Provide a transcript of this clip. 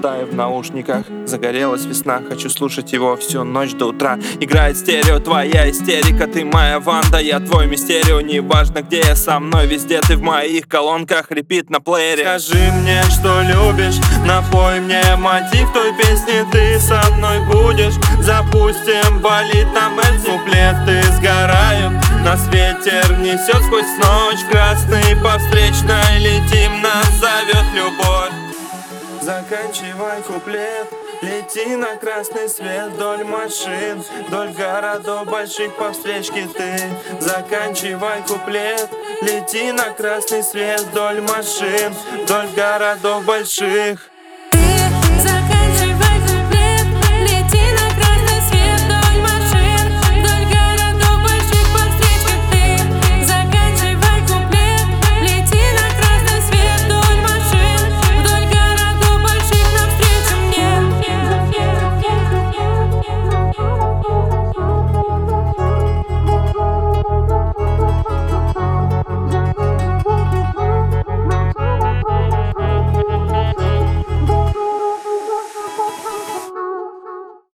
болтаю в наушниках. Загорелась весна, хочу слушать его всю ночь до утра. Играет стерео, твоя истерика, ты моя Ванда, я твой мистерио. Неважно где я, со мной везде ты в моих колонках, репит на плеере. Скажи мне, что любишь, напой мне мотив той песни, ты со мной будешь. Запустим, болит нам эти куплеты сгорают. Нас ветер несет сквозь ночь, красный по встречной летим, нас зовет любовь. Заканчивай куплет, лети на красный свет вдоль машин, вдоль городов больших по встречке ты. Заканчивай куплет, лети на красный свет вдоль машин, вдоль городов больших.